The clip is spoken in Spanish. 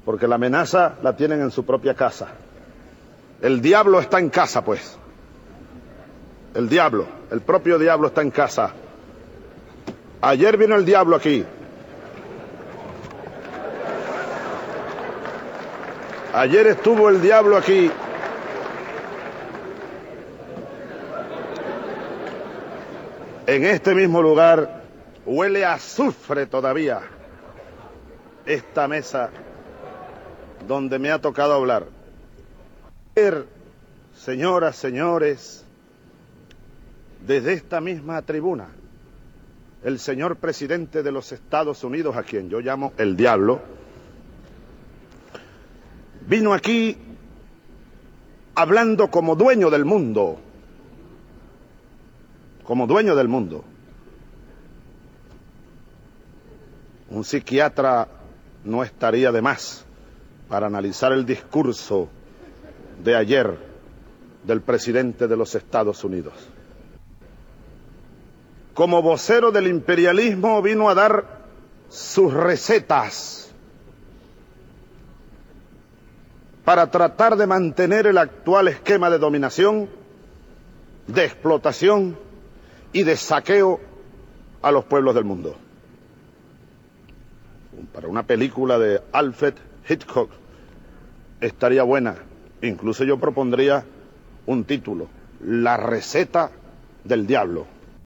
porque la amenaza la tienen en su propia casa. El diablo está en casa, pues. El diablo, el propio diablo está en casa. Ayer vino el diablo aquí. Ayer estuvo el diablo aquí. En este mismo lugar huele a azufre todavía esta mesa donde me ha tocado hablar. Señoras, señores, desde esta misma tribuna, el señor presidente de los Estados Unidos, a quien yo llamo el diablo, vino aquí hablando como dueño del mundo, como dueño del mundo. Un psiquiatra no estaría de más para analizar el discurso de ayer del presidente de los Estados Unidos. Como vocero del imperialismo vino a dar sus recetas para tratar de mantener el actual esquema de dominación, de explotación y de saqueo a los pueblos del mundo. Para una película de Alfred Hitchcock estaría buena. Incluso yo propondría un título: La receta del diablo.